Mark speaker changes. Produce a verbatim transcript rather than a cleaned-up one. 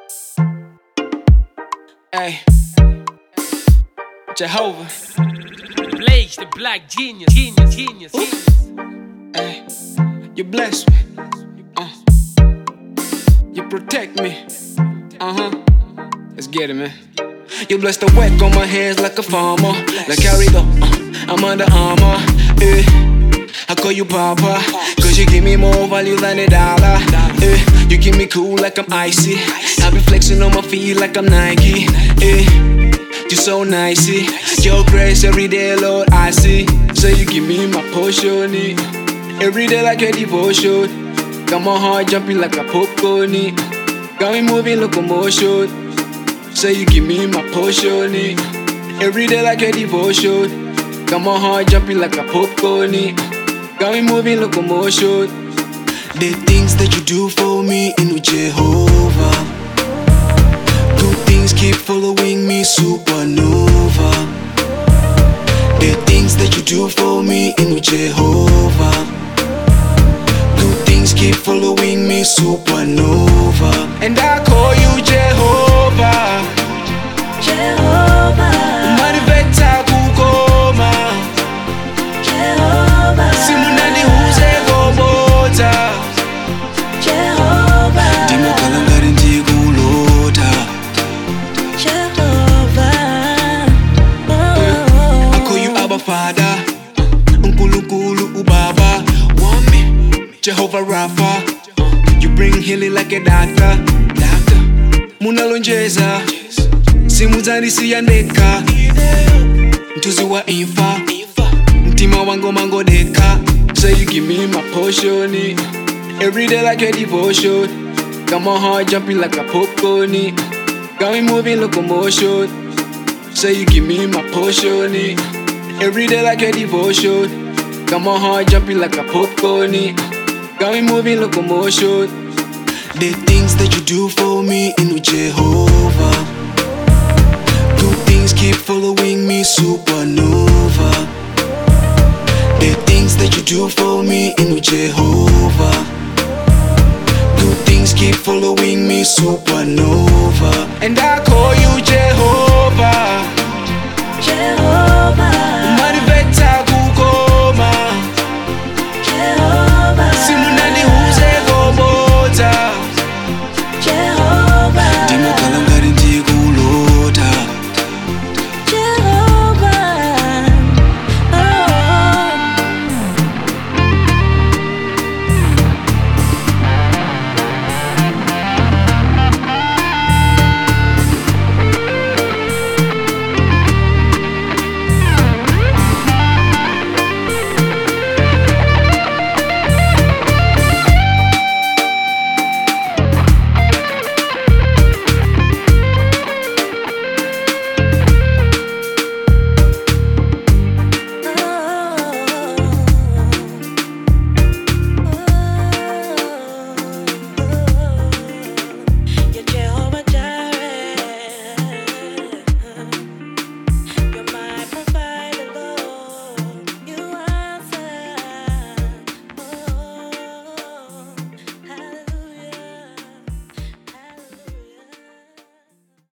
Speaker 1: Hey, Jehovah.
Speaker 2: Blaze, the black genius, genius, genius, genius.
Speaker 1: Hey, you bless me. Uh, you protect me. Uh huh. Let's get it, man. You bless the work on my hands like a farmer. Like carry the, uh, I'm under armor. Eh. I call you Papa, cause you give me more value than a dollar. Eh. You keep me cool like I'm icy. I be flexing on my feet like I'm Nike. Eh. You so nicey. Your grace every day, Lord, I see. So you give me my portion. Eh. Every day like a devotion. Got my heart jumping like a popcorn. Eh. Got me moving locomotion. So you give me my portion. Eh. Every day like a devotion. Got my heart jumping like a popcorn. Eh. Got me moving locomotion. The things that you do for me in Jehovah. Good things keep following me, supernova. The things that you do for me in Jehovah. Good things keep following me, supernova. And I call you Jehovah.
Speaker 3: Jehovah.
Speaker 1: Mariveta kukoma.
Speaker 3: Jehovah.
Speaker 1: Simunani huze gomota.
Speaker 3: Jehovah.
Speaker 1: Dimo kalangari ndigulota.
Speaker 3: Jehovah. Oh.
Speaker 1: I call you Abba Father. Unkulunkulu ubaba. Wame. Jehovah Rapha. You bring healing like a doctor. Doctor. Munalonjeza. Simuzani siyandeka. Mtuzi wa infa. Mtima wango mango deka. So you give me my portion. Every day like a devotion. Got my heart jumping like a popcorn. Got me moving locomotion. So you give me my portion. Every day like a devotion. Got my heart jumping like a popcorn. Got me moving locomotion. The things that you do for me in Jehovah. Good things keep following me, supernova. The things that you do for me in Jehovah. Good things keep following me, supernova. And I call you Jehovah.
Speaker 3: Jehovah.